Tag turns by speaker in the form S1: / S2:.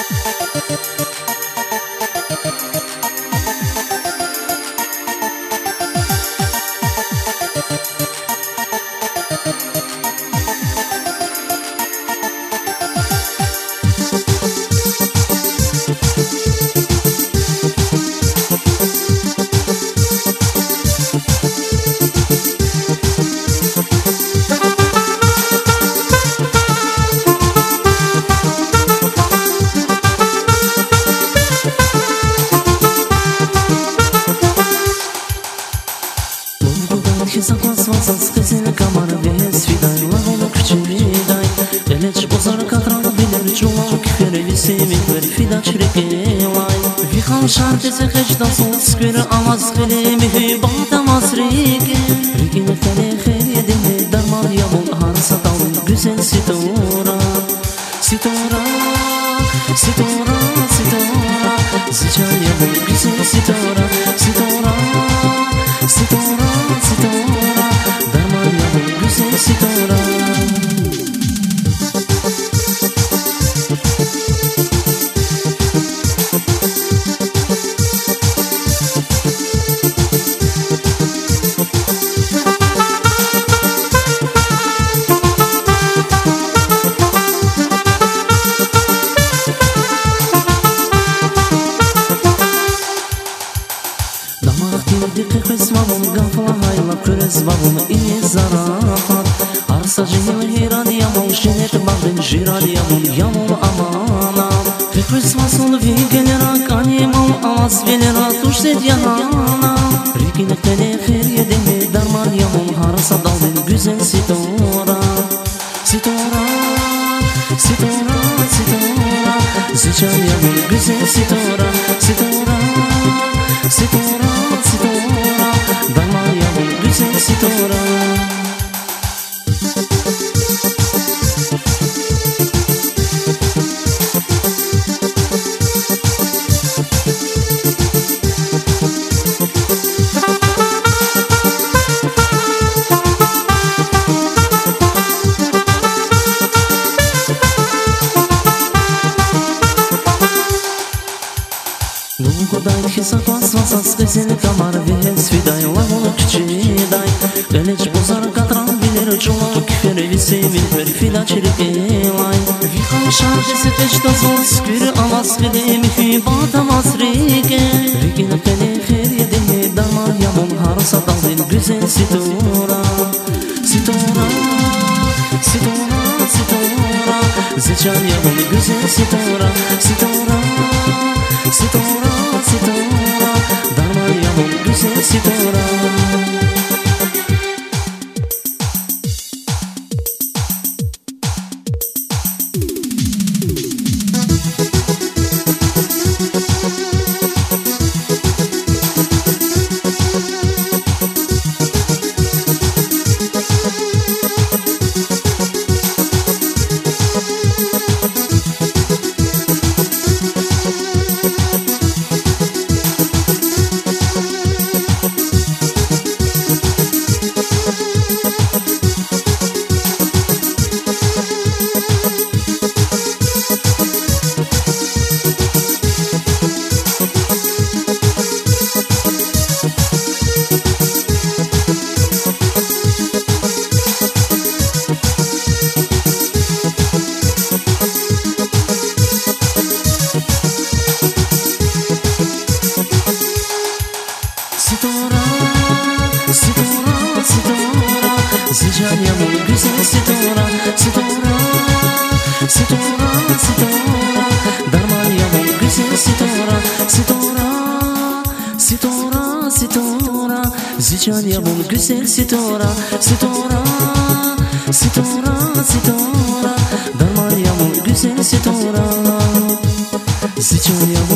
S1: Saklasmazsız kızını kamarı bez fiday Lavonu küçüğüday Eleç bozar katran bilir Çuval küferi sevin ver fida çüreke lay Vihal şarkısı hıçdan sol skürü Amaz kılemi hübata masrike Rikine felehe yedine Darman yavul harsa dalın Güzel sitora Sitora Sitora Sitora Zican yavul güzel sitora Sitora Sitora Sitora Darman yavul güzel sitora Kısmamım gafla hayla kürez babım iyi zarafat Arsacı yıl hiran yamul şenet bağın jiran yamul amana Kısmasın vigelera kanimul amaz velera tuşset yanana Rikine feleher yedine darman yamul harsa dalın güzel sitora Sitora Sitora Sitora Zican yamul güzel sitora Sitora Sitora Sitora Darman yavul güzel sitora Saklasmazsız kızını kamarı bez fiday Lavonu küçüğüday Eleç bozar katran bilir Çuval küferi sevin ver fida çüreke lay Vihal şarkısı hıçdan sol skürü Amaz kılemi hübata masrike Rikine feleher yedine Darman yavul harsa dalın güzel sitora Sitora Sitora Sitora Zican yavul güzel sitora Sitora Sitora Sitora Darman yavul güzel sitora Zican yavul güzel sitora Sitora Sitora Sitora Darman yavul güzel sitora Sitora Sitora Sitora Zican yavul güzel sitora Sitora Sitora Sitora Darman yavul güzel sitora Zican yavul